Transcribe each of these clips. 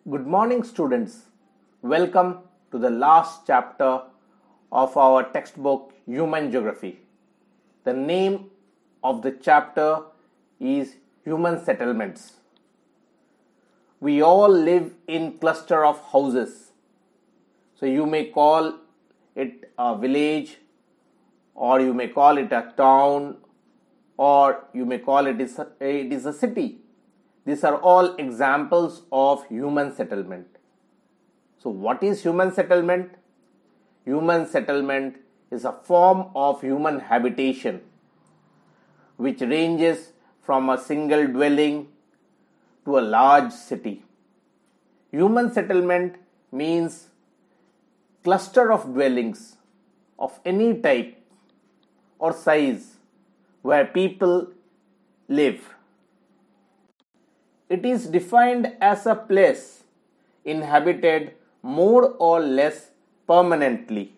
Good morning, students. Welcome to the last chapter of our textbook Human Geography. The name of the chapter is Human Settlements. We all live in cluster of houses. So you may call it a village, or you may call it a town, or you may call it a city. These are all examples of human settlement. So what is human settlement? Human settlement is a form of human habitation which ranges from a single dwelling to a large city. Human settlement means cluster of dwellings of any type or size where people live. It is defined as a place inhabited more or less permanently.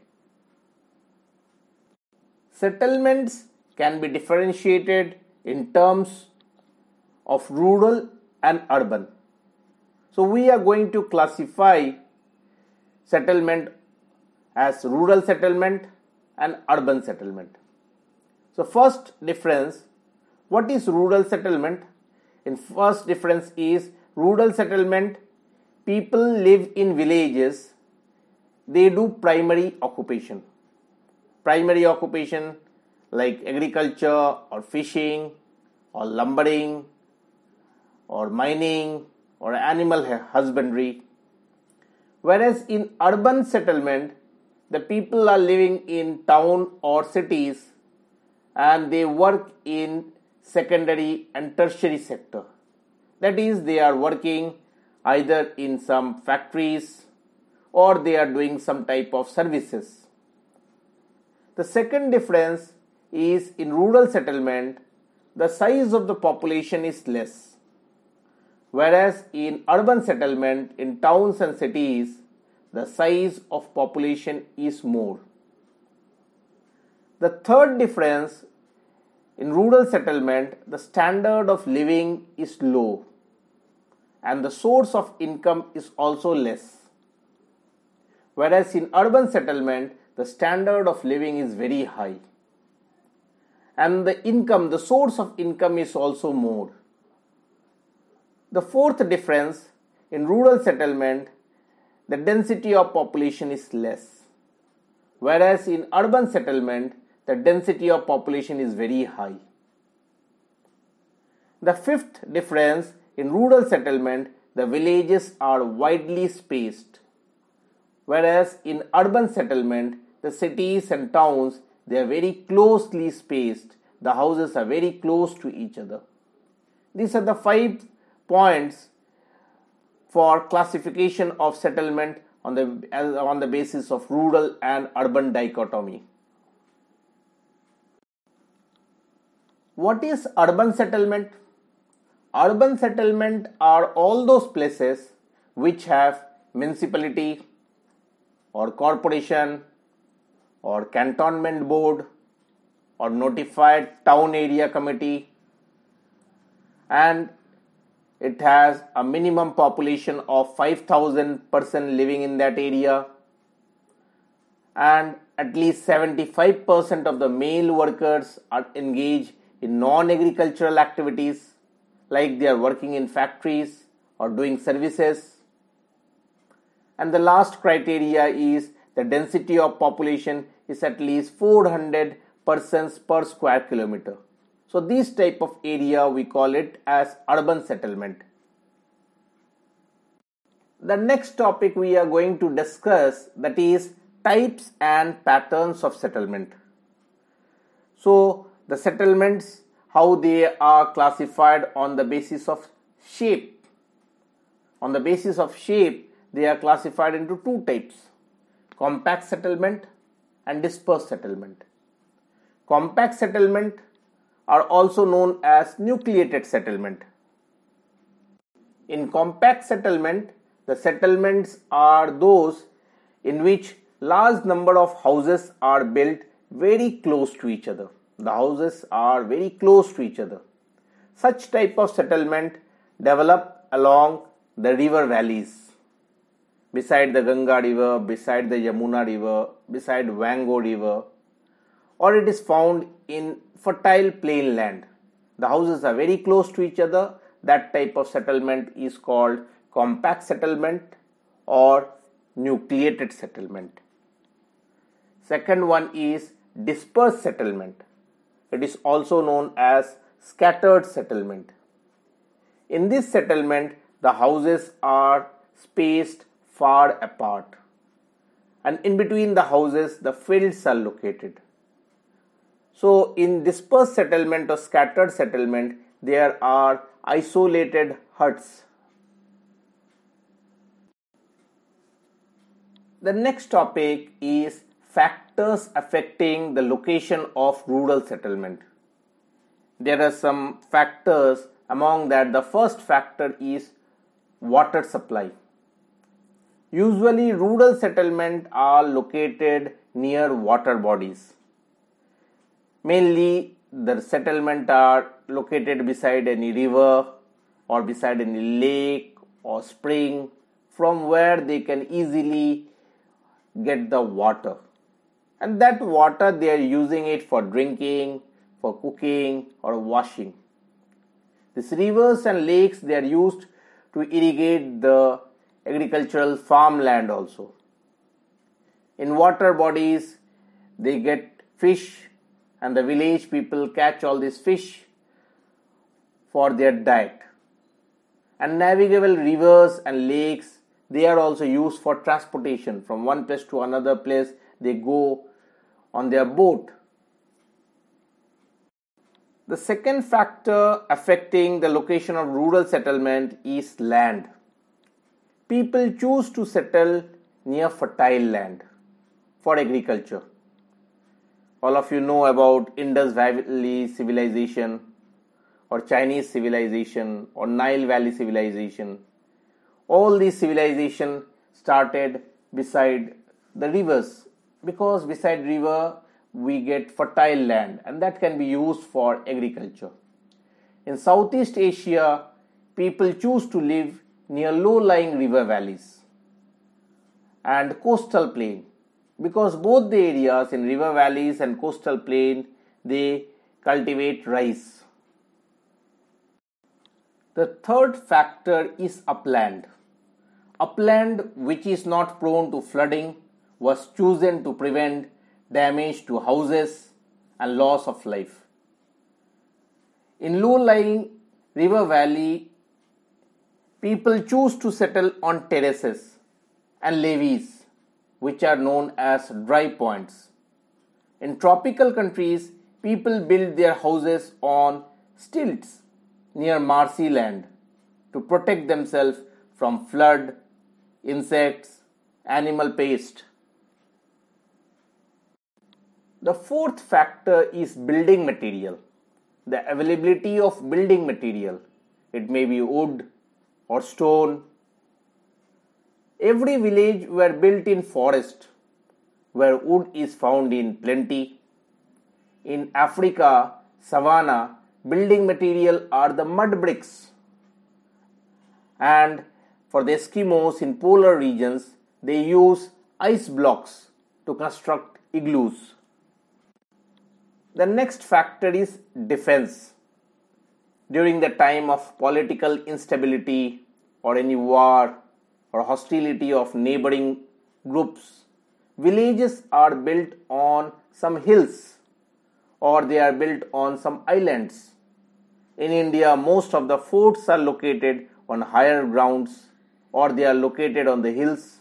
Settlements can be differentiated in terms of rural and urban. So we are going to classify settlement as rural settlement and urban settlement. So first difference, what is rural settlement? In first difference is rural settlement, people live in villages, they do primary occupation. Primary occupation like agriculture or fishing or lumbering or mining or animal husbandry. Whereas in urban settlement, the people are living in town or cities and they work in secondary and tertiary sector. That is, they are working either in some factories or they are doing some type of services. The second difference is in rural settlement, the size of the population is less. Whereas in urban settlement, in towns and cities, the size of population is more. The third difference, in rural settlement, the standard of living is low and the source of income is also less. Whereas in urban settlement, the standard of living is very high and the source of income is also more. The fourth difference, in rural settlement, the density of population is less. Whereas in urban settlement, the density of population is very high. The fifth difference, in rural settlement, the villages are widely spaced. Whereas in urban settlement, the cities and towns, they are very closely spaced. The houses are very close to each other. These are the 5 points for classification of settlement on the basis of rural and urban dichotomy. What is urban settlement? Urban settlement are all those places which have municipality or corporation or cantonment board or notified town area committee, and it has a minimum population of 5,000 person living in that area, and at least 75% of the male workers are engaged in non-agricultural activities, like they are working in factories or doing services. And the last criteria is the density of population is at least 400 persons per square kilometer. So this type of area we call it as urban settlement. The next topic we are going to discuss, that is types and patterns of settlement. So the settlements, how they are classified on the basis of shape. On the basis of shape, they are classified into 2 types: compact settlement and dispersed settlement. Compact settlement are also known as nucleated settlement. In compact settlement, the settlements are those in which large number of houses are built very close to each other. The houses are very close to each other. Such type of settlement develop along the river valleys. beside the Ganga river, beside the Yamuna river, beside Wango river, or it is found in fertile plain land. The houses are very close to each other. That type of settlement is called compact settlement or nucleated settlement. Second one is dispersed settlement. It is also known as scattered settlement. In this settlement, the houses are spaced far apart, and in between the houses, the fields are located. So, in dispersed settlement or scattered settlement, there are isolated huts. The next topic is factors affecting the location of rural settlement. There are some factors. Among that, the first factor is water supply. Usually, rural settlements are located near water bodies. Mainly, the settlements are located beside any river or beside any lake or spring from where they can easily get the water. And that water they are using it for drinking, for cooking or washing. These rivers and lakes they are used to irrigate the agricultural farmland also. In water bodies they get fish, and the village people catch all these fish for their diet. And navigable rivers and lakes, they are also used for transportation. From one place to another place they go on their boat. The second factor affecting the location of rural settlement is land. People choose to settle near fertile land for agriculture. All of you know about Indus Valley civilization or Chinese civilization or Nile Valley civilization. All these civilizations started beside the rivers, because beside river we get fertile land and that can be used for agriculture. In Southeast Asia, people choose to live near low-lying river valleys and coastal plain, because both the areas in river valleys and coastal plain they cultivate rice. The third factor is upland. Upland which is not prone to flooding was chosen to prevent damage to houses and loss of life. In low-lying river valley, people choose to settle on terraces and levees, which are known as dry points. In tropical countries, people build their houses on stilts near marshy land to protect themselves from flood, insects, animal pest. The fourth factor is building material. The availability of building material. It may be wood or stone. Every village were built in forest where wood is found in plenty. In Africa, savanna, building material are the mud bricks. And for the Eskimos in polar regions, they use ice blocks to construct igloos. The next factor is defense. During the time of political instability or any war or hostility of neighboring groups, villages are built on some hills or they are built on some islands. In India, most of the forts are located on higher grounds or they are located on the hills.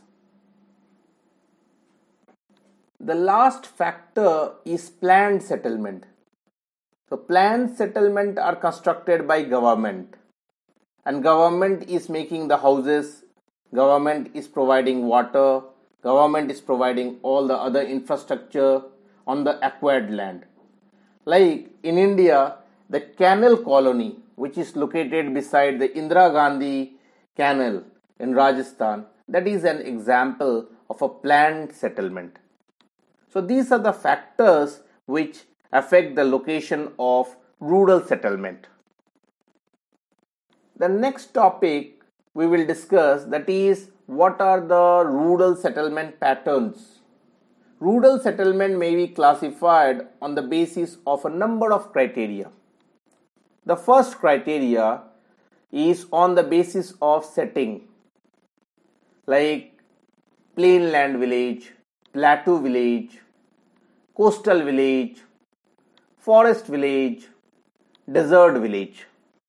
The last factor is planned settlement. So planned settlement are constructed by government, and government is making the houses, government is providing water, government is providing all the other infrastructure on the acquired land. Like in India, the canal colony, which is located beside the Indira Gandhi canal in Rajasthan, that is an example of a planned settlement. So these are the factors which affect the location of rural settlement. The next topic we will discuss, that is, what are the rural settlement patterns. Rural settlement may be classified on the basis of a number of criteria. The first criteria is on the basis of setting, like plain land village, plateau village, coastal village, forest village, desert village.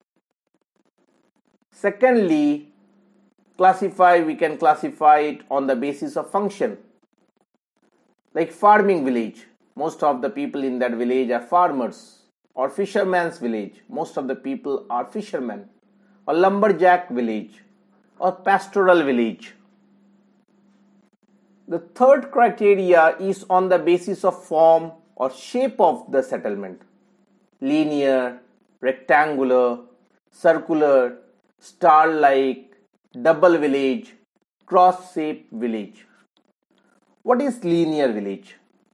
Secondly, we can classify it on the basis of function, like farming village. Most of the people in that village are farmers. Or fisherman's village. Most of the people are fishermen. Or lumberjack village. Or pastoral village. The third criteria is on the basis of form or shape of the settlement. Linear, rectangular, circular, star-like, double village, cross-shaped village. What is linear village?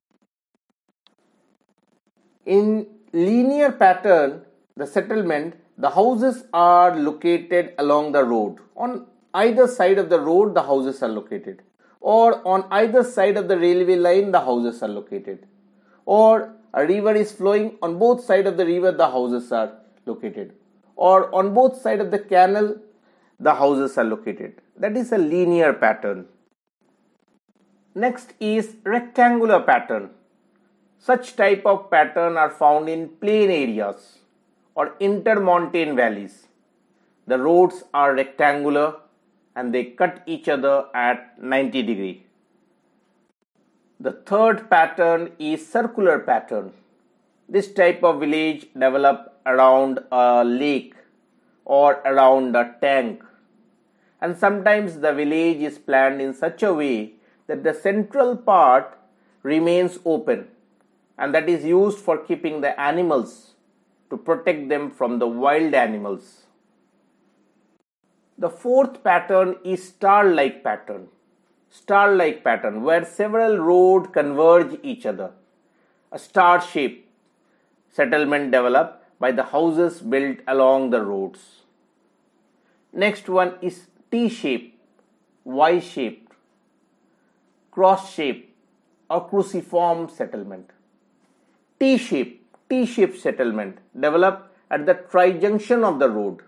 In linear pattern, the settlement, the houses are located along the road. On either side of the road, the houses are located. Or on either side of the railway line, the houses are located. Or a river is flowing, on both sides of the river, the houses are located. Or on both sides of the canal, the houses are located. That is a linear pattern. Next is rectangular pattern. Such type of pattern are found in plain areas or intermontane valleys. The roads are rectangular and they cut each other at 90 degrees. The third pattern is circular pattern. This type of village develop around a lake or around a tank. And sometimes the village is planned in such a way that the central part remains open, and that is used for keeping the animals, to protect them from the wild animals. The fourth pattern is star-like pattern. Star-like pattern where several roads converge each other. A star-shaped settlement developed by the houses built along the roads. Next one is T-shaped, Y-shaped, cross-shaped or cruciform settlement. T-shaped settlement developed at the trijunction of the road.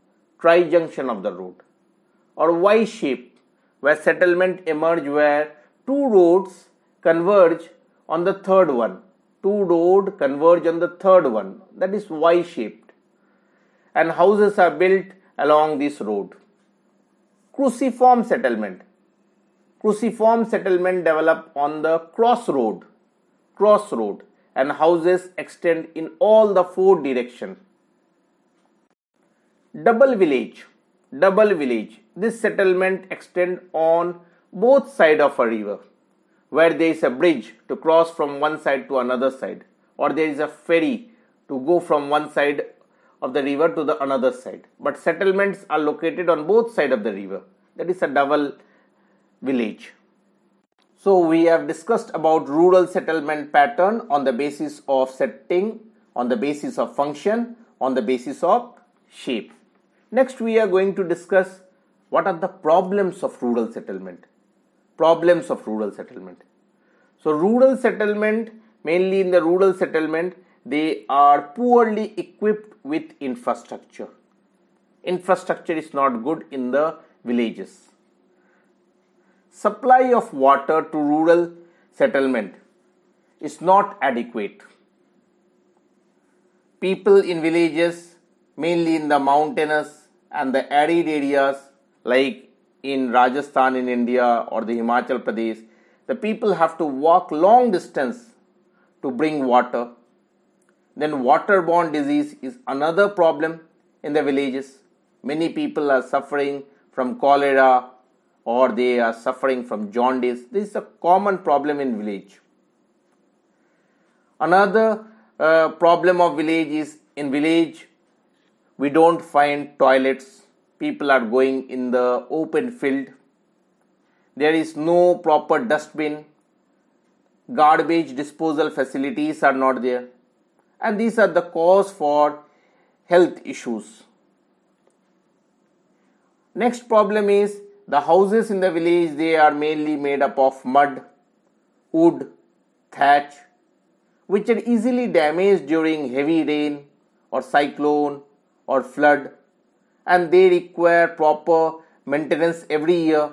Or Y-shaped, where settlement emerge where two roads converge on the third one. That is Y-shaped. And houses are built along this road. Cruciform settlement develop on the crossroad, and houses extend in all the four directions. Double village. This settlement extend on both sides of a river, where there is a bridge to cross from one side to another side, or there is a ferry to go from one side of the river to the another side. But settlements are located on both sides of the river. That is a double village. So we have discussed about rural settlement pattern on the basis of setting, on the basis of function, on the basis of shape. Next we are going to discuss what are the problems of rural settlement. So rural settlement, mainly in the rural settlement, they are poorly equipped with infrastructure. Infrastructure is not good in the villages. Supply of water to rural settlement is not adequate. People in villages, mainly in the mountainous and the arid areas like in Rajasthan in India or the Himachal Pradesh, the people have to walk long distance to bring water. Then waterborne disease is another problem in the villages. Many people are suffering from cholera or they are suffering from jaundice. This is a common problem in village. Another problem of village is, in village we don't find toilets. People are going in the open field. There is no proper dustbin. Garbage disposal facilities are not there. And these are the cause for health issues. Next problem is the houses in the village, they are mainly made up of mud, wood, thatch, which are easily damaged during heavy rain or cyclone or flood, and they require proper maintenance every year.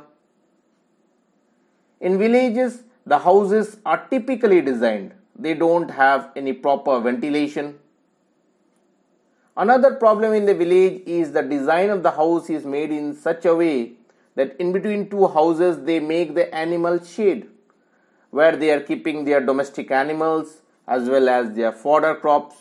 In villages, the houses are typically designed. They don't have any proper ventilation. Another problem in the village is the design of the house is made in such a way that in between two houses they make the animal shade where they are keeping their domestic animals as well as their fodder crops.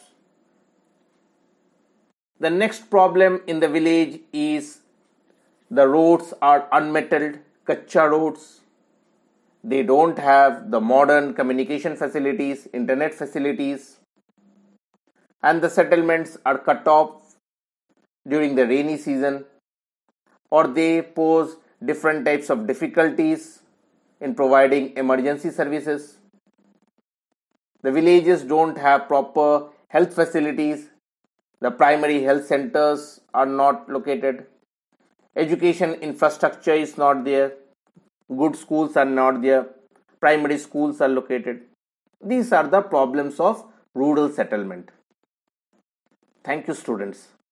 The next problem in the village is the roads are unmetalled, kacha roads. They don't have the modern communication facilities, internet facilities, and the settlements are cut off during the rainy season, or they pose different types of difficulties in providing emergency services. The villages don't have proper health facilities. The primary health centers are not located. Education infrastructure is not there. Good schools are not there. Primary schools are located. These are the problems of rural settlement. Thank you, students.